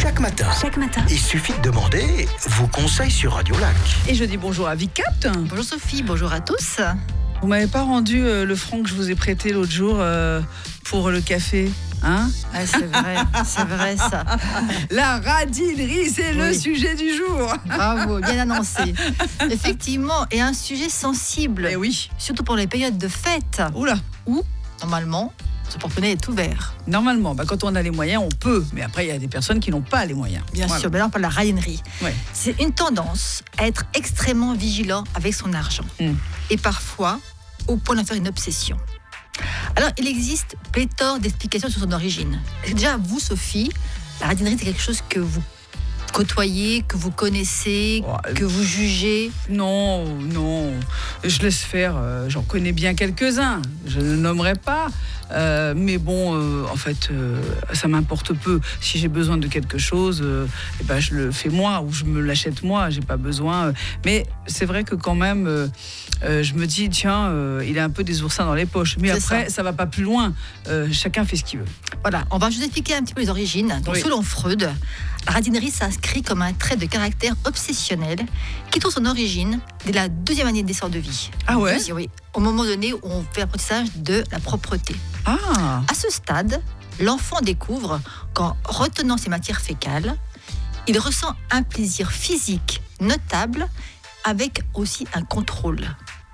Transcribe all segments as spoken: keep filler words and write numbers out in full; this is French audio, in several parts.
Chaque matin, Chaque matin. il suffit de demander vos conseils sur Radio Lac. Et je dis bonjour à Vicapt. Bonjour Sophie, bonjour à tous. Vous m'avez pas rendu euh, le franc que je vous ai prêté l'autre jour euh, pour le café, hein? Ah, c'est vrai, c'est vrai ça. La radinerie, c'est le Oui. sujet du jour. Bravo, bien annoncé. Effectivement, et un sujet sensible, Eh oui. surtout pour les périodes de fête, Oula. où, normalement, ce porte-monnaie est ouvert. Normalement, bah, quand on a les moyens, on peut. Mais après, il y a des personnes qui n'ont pas les moyens. Bien Voilà. sûr, mais là on parle de la radinerie. Ouais. C'est une tendance à être extrêmement vigilant avec son argent. Mm. Et parfois, au point d'en faire une obsession. Alors, il existe pléthore d'explications sur son origine. Déjà, vous, Sophie, la radinerie, c'est quelque chose que vous côtoyez, que vous connaissez, Ouais. que vous jugez. Non, non, je laisse faire. euh, J'en connais bien quelques-uns. Je ne nommerai pas. Euh, mais bon, euh, en fait, euh, ça m'importe peu. Si j'ai besoin de quelque chose, euh, eh ben, je le fais moi ou je me l'achète moi. J'ai pas besoin. euh. Mais c'est vrai que quand même, euh, euh, je me dis, tiens, euh, il a un peu des oursins dans les poches. Mais C'est après, ça. ça va pas plus loin. Euh, chacun fait ce qu'il veut. Voilà, on va juste expliquer un petit peu les origines. Donc, Oui. selon Freud, la radinerie s'inscrit comme un trait de caractère obsessionnel qui trouve son origine dès la deuxième année d'essor de vie. Ah ouais? Deuxième, oui, au moment donné où on fait l'apprentissage de la propreté. Ah, À ce stade, l'enfant découvre qu'en retenant ses matières fécales, il ressent un plaisir physique notable avec aussi un contrôle.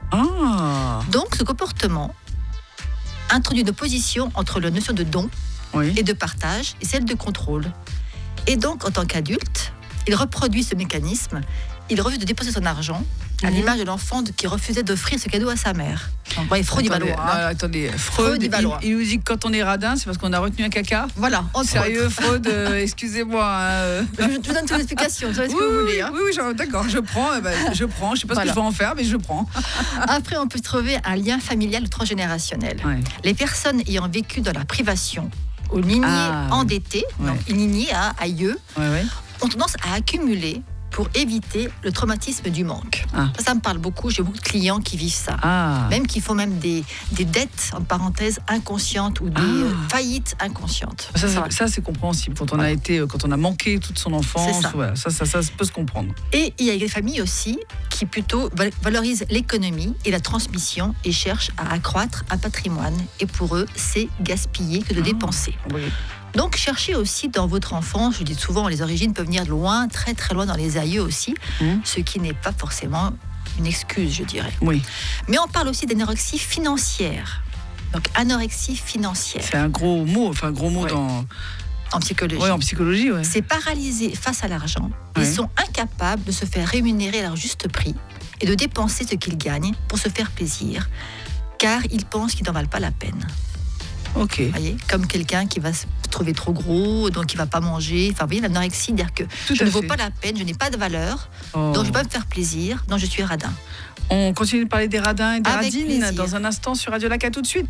ah, Donc, ce comportement introduit une opposition entre la notion de don oui. et de partage et celle de contrôle. Et donc, en tant qu'adulte, il reproduit ce mécanisme. Il refuse de dépenser son argent, à Mhm. l'image de l'enfant qui refusait d'offrir ce cadeau à sa mère. Donc, voyez, Freud, il va Attendez, loin, non, hein. attendez, Freud, Freud, il va il, loin. il nous dit que quand on est radin, c'est parce qu'on a retenu un caca. Voilà, entre Sérieux, autres. Freud, euh, excusez-moi. hein. Je, je vous donne toute l'explication, vous savez ce Oui, que vous oui, voulez. Hein. oui, oui, je- d'accord, je prends, eh ben, je prends. Je sais pas Voilà. ce que je vais en faire, mais je prends. Après, on peut trouver un lien familial transgénérationnel. Ouais. Les personnes ayant vécu dans la privation, aux lignées Ah, ouais. endettées, Ouais. donc une lignée à aïeux, Ouais, ouais. ont tendance à accumuler pour éviter le traumatisme du manque. Ah. Ça, ça me parle beaucoup, j'ai beaucoup de clients qui vivent ça. Ah, Même qui font même des, des dettes, en parenthèse, inconscientes ou des Ah. euh, faillites inconscientes. ça, Voilà. c'est, ça, c'est compréhensible. Quand on Voilà. a été, euh, quand on a manqué toute son enfance, C'est ça. voilà, ça, ça, ça, peut se comprendre. Et il y a des familles aussi qui plutôt val- valorisent l'économie et la transmission et cherchent à accroître un patrimoine. Et pour eux, c'est gaspiller que de Ah. dépenser. Oui. Donc, cherchez aussi dans votre enfance, je dis souvent, les origines peuvent venir de loin, très très loin dans les aïeux aussi, Mmh. ce qui n'est pas forcément une excuse, je dirais. Oui, Mais on parle aussi d'anorexie financière. Donc, anorexie financière c'est un gros mot, enfin un gros mot Ouais. dans, en psychologie. ouais, en psychologie, ouais. C'est paralysés face à l'argent. Ouais. Ils sont incapables de se faire rémunérer à leur juste prix et de dépenser ce qu'ils gagnent pour se faire plaisir, car ils pensent qu'ils n'en valent pas la peine. Ok. Vous voyez, comme quelqu'un qui va se trouver trop gros, donc il ne va pas manger. Enfin, vous voyez, l'anorexie, c'est-à-dire que Tout je à ne vaux fait. pas la peine, je n'ai pas de valeur, Oh. donc je ne vais pas me faire plaisir, donc je suis radin. On continue de parler des radins et des Avec radines plaisir. dans un instant sur Radio Lac. À tout de suite.